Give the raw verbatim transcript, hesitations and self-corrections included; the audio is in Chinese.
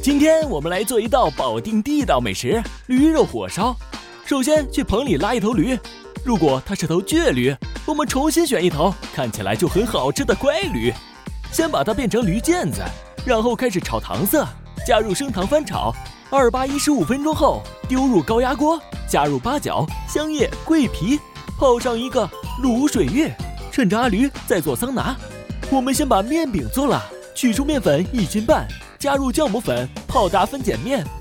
今天我们来做一道保定地道美食驴肉火烧。首先去棚里拉一头驴，如果它是头倔驴，我们重新选一头看起来就很好吃的乖驴，先把它变成驴腱子，然后开始炒糖色，加入生糖翻炒，二八一十五分钟后丢入高压锅，加入八角、香叶、桂皮，泡上一个卤水浴，趁着阿驴在做桑拿。我们先把面饼做了，取出面粉一斤半，加入酵母粉，泡打分碱面，